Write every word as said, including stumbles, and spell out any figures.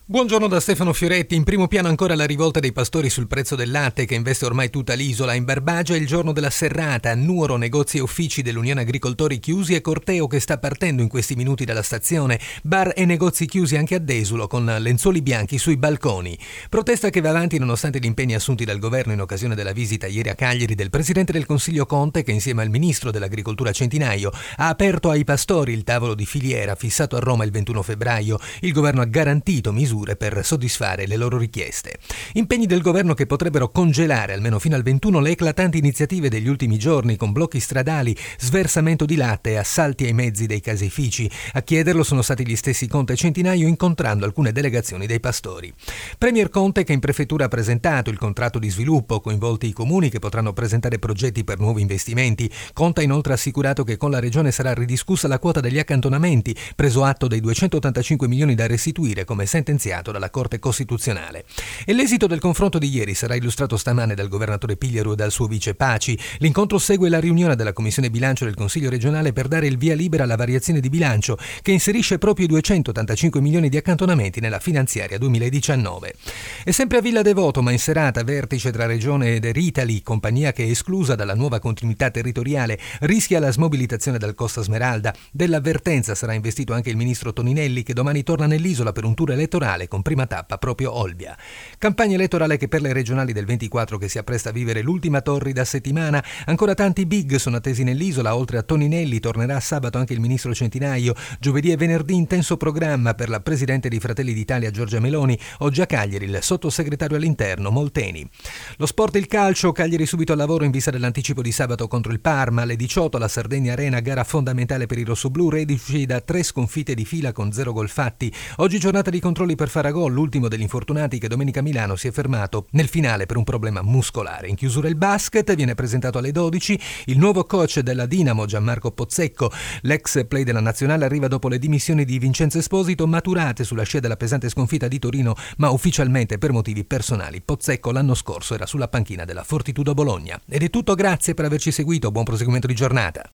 Buongiorno da Stefano Fioretti. In primo piano ancora la rivolta dei pastori sul prezzo del latte che investe ormai tutta l'isola. In Barbagia è il giorno della serrata, a Nuoro negozi e uffici dell'Unione Agricoltori chiusi e corteo che sta partendo in questi minuti dalla stazione. Bar e negozi chiusi anche a Desulo con lenzuoli bianchi sui balconi. Protesta che va avanti nonostante gli impegni assunti dal governo in occasione della visita ieri a Cagliari del Presidente del Consiglio Conte, che insieme al Ministro dell'Agricoltura Centinaio ha aperto ai pastori il tavolo di filiera fissato a Roma il ventuno febbraio. Il governo ha garantito misure per soddisfare le loro richieste. Impegni del governo che potrebbero congelare almeno fino al ventuno le eclatanti iniziative degli ultimi giorni con blocchi stradali, sversamento di latte e assalti ai mezzi dei caseifici. A chiederlo sono stati gli stessi Conte e Centinaio, incontrando alcune delegazioni dei pastori. Premier Conte, che in prefettura ha presentato il contratto di sviluppo, coinvolti i comuni che potranno presentare progetti per nuovi investimenti. Conte ha inoltre assicurato che con la regione sarà ridiscussa la quota degli accantonamenti, preso atto dei duecentottantacinque milioni da restituire come sentenziato dalla Corte Costituzionale. E l'esito del confronto di ieri sarà illustrato stamane dal governatore Pigliaru e dal suo vice Paci. L'incontro segue la riunione della Commissione Bilancio del Consiglio regionale per dare il via libera alla variazione di bilancio che inserisce proprio i duecentottantacinque milioni di accantonamenti nella finanziaria duemiladiciannove. E sempre a Villa Devoto, ma in serata, vertice tra Regione ed Eritali, compagnia che è esclusa dalla nuova continuità territoriale, rischia la smobilitazione dal Costa Smeralda. Dell'avvertenza sarà investito anche il ministro Toninelli, che domani torna nell'isola per un tour elettorale con prima tappa proprio Olbia. Campagna elettorale che per le regionali del ventiquattro che si appresta a vivere l'ultima torrida settimana. Ancora tanti big sono attesi nell'isola. Oltre a Toninelli tornerà sabato anche il ministro Centinaio. Giovedì e venerdì intenso programma per la presidente di Fratelli d'Italia Giorgia Meloni. Oggi a Cagliari il sottosegretario all'interno Molteni. Lo sport e il calcio. Cagliari subito al lavoro in vista dell'anticipo di sabato contro il Parma. Alle diciotto la Sardegna Arena, gara fondamentale per i rossoblù, reduci da tre sconfitte di fila con zero gol fatti. Oggi giornata di controlli per Faragol, l'ultimo degli infortunati che domenica a Milano si è fermato nel finale per un problema muscolare. In chiusura il basket viene presentato alle dodici il nuovo coach della Dinamo, Gianmarco Pozzecco. L'ex play della nazionale arriva dopo le dimissioni di Vincenzo Esposito, maturate sulla scia della pesante sconfitta di Torino, ma ufficialmente per motivi personali. Pozzecco l'anno scorso era sulla panchina della Fortitudo Bologna. Ed è tutto, grazie per averci seguito, buon proseguimento di giornata.